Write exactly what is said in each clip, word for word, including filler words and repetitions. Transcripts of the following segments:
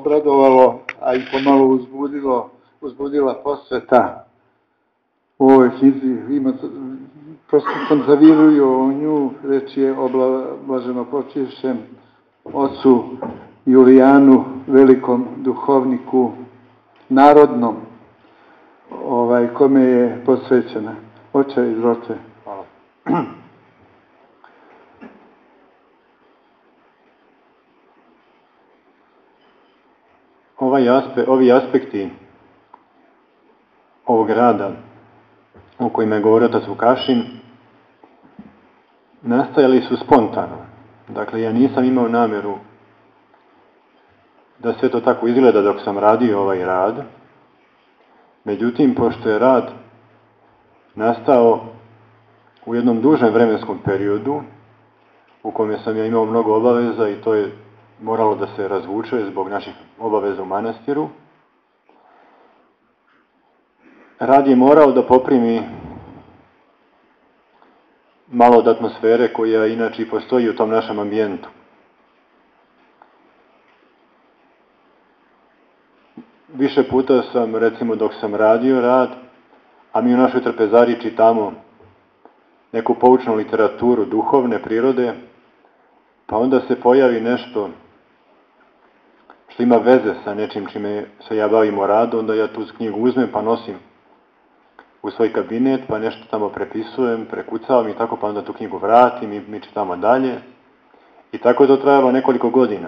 obradovalo, a i pomalo uzbudilo, uzbudila posveta u ovoj knjizi. Ima, prosto sam zaviruo o nju, reč je o blaženo počivšem ocu Julijanu, velikom duhovniku, narodnom, ovaj, kome je posvećena. Oče, izvolite. Hvala. Ovaj aspe, ovi aspekti ovog rada o kojima je govorio otac Vukašin nastajali su spontano. Dakle, ja nisam imao namjeru da sve to tako izgleda dok sam radio ovaj rad. Međutim, pošto je rad nastao u jednom dužem vremenskom periodu u kome sam ja imao mnogo obaveza i to je moralo da se razvuče zbog naših obaveza u manastiru, rad je morao da poprimi malo od atmosfere koja inače postoji u tom našem ambijentu. Više puta sam, recimo dok sam radio rad, a mi u našoj trpezari čitamo neku poučnu literaturu duhovne prirode, pa onda se pojavi nešto što ima veze sa nečim čime se ja bavim o radu, onda ja tu knjigu uzmem pa nosim u svoj kabinet, pa nešto tamo prepisujem, prekucavam i tako, pa onda tu knjigu vratim i mi čitamo dalje. I tako je to trajalo nekoliko godina.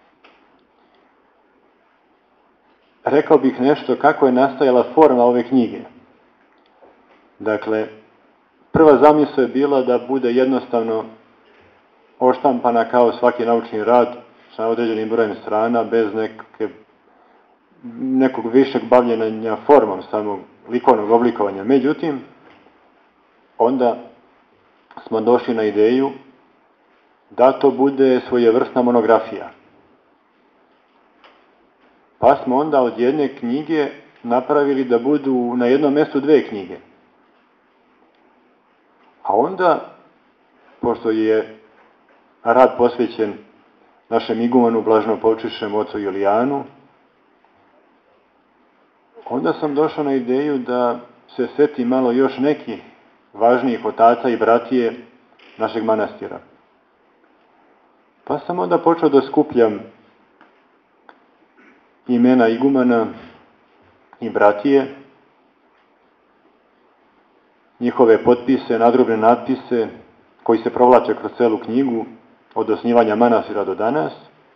Rekao bih nešto kako je nastajala forma ove knjige. Dakle, prva zamisao je bila da bude jednostavno oštampana kao svaki naučni rad sa određenim brojem strana, bez neke, nekog višeg bavljenja formom samog likovnog oblikovanja. Međutim, onda smo došli na ideju da to bude svojevrsna monografija. Pa smo onda od jedne knjige napravili da budu na jednom mjestu dve knjige. A onda, pošto je rad posvećen našem igumanu blaženo počivšem ocu Julijanu, onda sam došao na ideju da se seti malo još neki važnijih otaca i bratije našeg manastira. Pa sam onda počeo da skupljam imena igumana i bratije, njihove potpise, nadgrobne natpise koji se provlače kroz celu knjigu od osnivanja manastira do danas,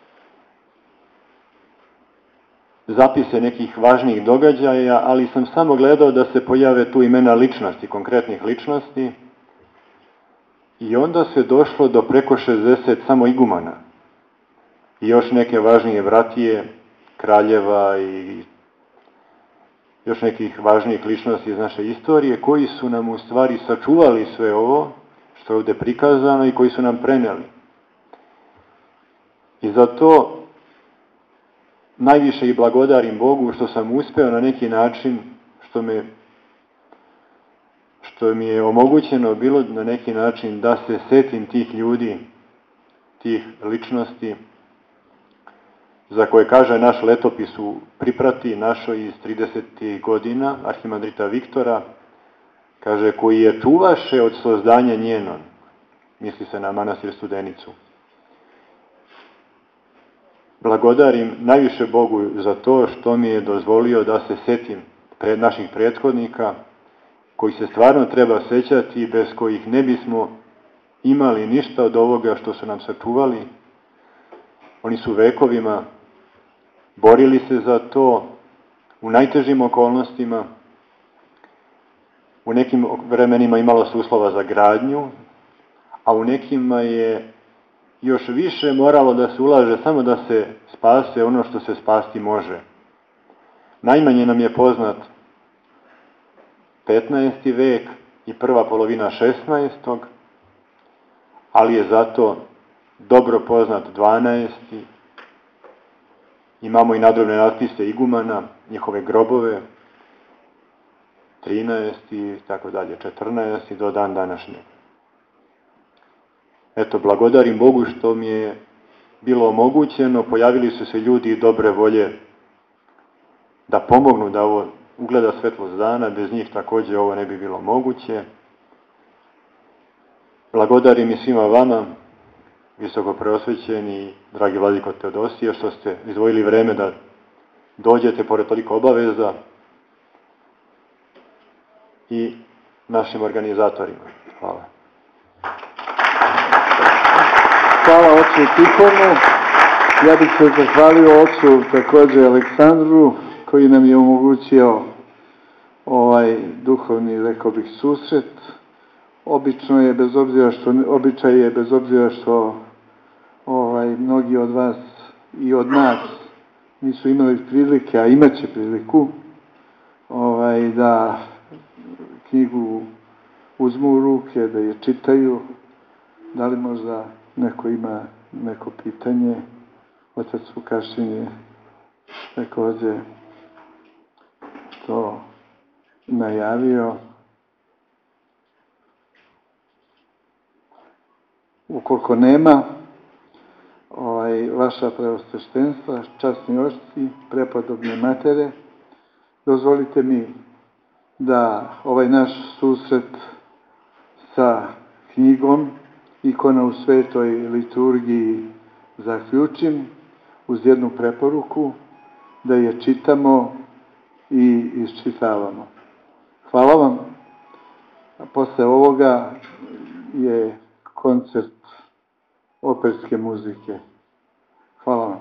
zapise nekih važnijih događaja, ali sam samo gledao da se pojave tu imena ličnosti, konkretnih ličnosti, i onda se došlo do preko šezdeset samo igumana i još neke važnije bratije, kraljeva i još nekih važnijih ličnosti iz naše istorije, koji su nam u stvari sačuvali sve ovo što je ovdje prikazano i koji su nam preneli. I zato najviše i blagodarim Bogu što sam uspeo na neki način, što me što mi je omogućeno bilo na neki način da se setim tih ljudi, tih ličnosti, za koje kaže naš letopis u priprati našoj iz tridesetih godina, arhimandrita Viktora, kaže, koji je čuvaše od sozdanja njeno, misli se na manastir Studenicu. Blagodarim najviše Bogu za to što mi je dozvolio da se setim pred naših prethodnika, koji se stvarno treba sećati i bez kojih ne bismo imali ništa od ovoga što su nam sačuvali. Oni su vekovima borili se za to u najtežim okolnostima, u nekim vremenima imalo se uslova za gradnju, a u nekima je još više moralo da se ulaže samo da se spase ono što se spasti može. Najmanje nam je poznat petnaesti vek i prva polovina šesnaestog, ali je zato dobro poznat dvanaesti. Imamo i nadgrobne natpise igumana, njihove grobove, trinaesti, tako dalje, četrnaesti do dan današnjeg. Eto, blagodarim Bogu što mi je bilo omogućeno, pojavili su se ljudi dobre volje da pomognu da ovo ugleda svetlost dana, bez njih također ovo ne bi bilo moguće. Blagodarim i svima vama, visoko preosvećeni, dragi vladiko Teodosije, što ste izdvojili vreme da dođete pored toliko obaveza, i našim organizatorima. Hvala. Hvala ocu Tihonu. Ja bih se zahvalio ocu također Aleksandru, koji nam je omogućio ovaj duhovni, rekao bih, susret. Obično je, bez obzira što, običaj je, bez obzira što ovaj, mnogi od vas i od nas nisu imali prilike, a imat će priliku, ovaj, da knjigu uzmu u ruke, da je čitaju. Da li možda neko ima neko pitanje? Otac Vukašin je također to najavio. Ukoliko nema, ovaj, vaša preosveštenstva, časni očci, prepodobne matere, dozvolite mi da ovaj naš susret sa knjigom Ikona u svetoj liturgiji zaključim uz jednu preporuku, da je čitamo i iščitavamo. Hvala vam. A posle ovoga je koncert operske muzike. Hvala vam.